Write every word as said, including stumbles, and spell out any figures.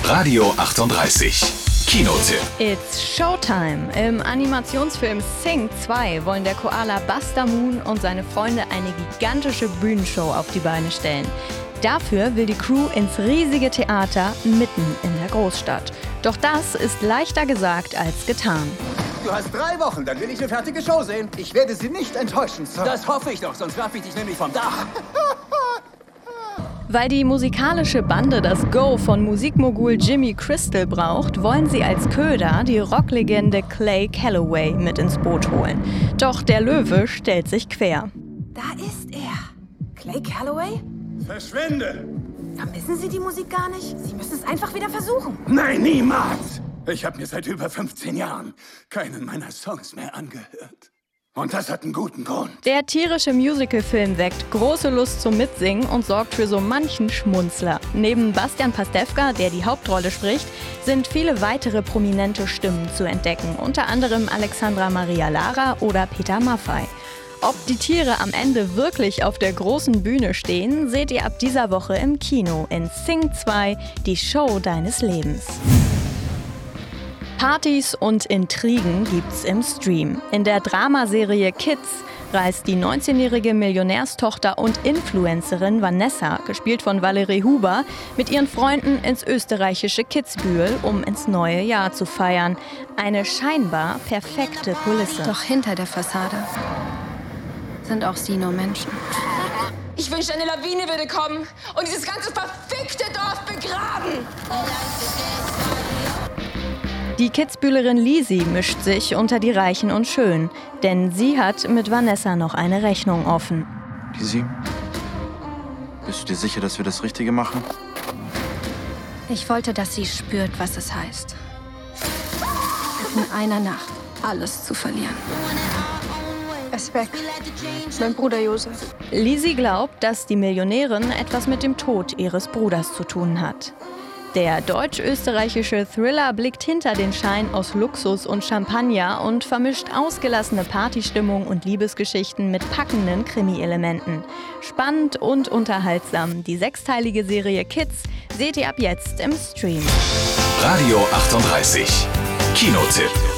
Radio achtunddreißig. Kinotipp. It's Showtime. Im Animationsfilm Sing zwei wollen der Koala Buster Moon und seine Freunde eine gigantische Bühnenshow auf die Beine stellen. Dafür will die Crew ins riesige Theater mitten in der Großstadt. Doch das ist leichter gesagt als getan. Du hast drei Wochen, dann will ich eine fertige Show sehen. Ich werde Sie nicht enttäuschen, Sir. Das hoffe ich doch, sonst werfe ich dich nämlich vom Dach. Weil die musikalische Bande das Go von Musikmogul Jimmy Crystal braucht, wollen sie als Köder die Rocklegende Clay Calloway mit ins Boot holen. Doch der Löwe stellt sich quer. Da ist er. Clay Calloway? Verschwinde! Vermissen Sie die Musik gar nicht? Sie müssen es einfach wieder versuchen. Nein, niemals! Ich habe mir seit über fünfzehn Jahren keinen meiner Songs mehr angehört. Und das hat einen guten Grund. Der tierische Musicalfilm weckt große Lust zum Mitsingen und sorgt für so manchen Schmunzler. Neben Bastian Pastewka, der die Hauptrolle spricht, sind viele weitere prominente Stimmen zu entdecken. Unter anderem Alexandra Maria Lara oder Peter Maffay. Ob die Tiere am Ende wirklich auf der großen Bühne stehen, seht ihr ab dieser Woche im Kino in Sing zwei, die Show deines Lebens. Partys und Intrigen gibt's im Stream. In der Dramaserie Kids reist die neunzehnjährige Millionärstochter und Influencerin Vanessa, gespielt von Valerie Huber, mit ihren Freunden ins österreichische Kitzbühel, um ins neue Jahr zu feiern. Eine scheinbar perfekte Kulisse. Doch hinter der Fassade sind auch sie nur Menschen. Ich wünschte, eine Lawine würde kommen und dieses ganze verfickte Dorf begraben. Die Kitzbühlerin Lisi mischt sich unter die Reichen und Schönen, denn sie hat mit Vanessa noch eine Rechnung offen. Lisi, bist du dir sicher, dass wir das Richtige machen? Ich wollte, dass sie spürt, was es heißt, in einer Nacht alles zu verlieren. Er ist weg. Mein Bruder Josef. Lisi glaubt, dass die Millionärin etwas mit dem Tod ihres Bruders zu tun hat. Der deutsch-österreichische Thriller blickt hinter den Schein aus Luxus und Champagner und vermischt ausgelassene Partystimmung und Liebesgeschichten mit packenden Krimi-Elementen. Spannend und unterhaltsam. Die sechsteilige Serie Kids seht ihr ab jetzt im Stream. Radio achtunddreißig. Kinotipp.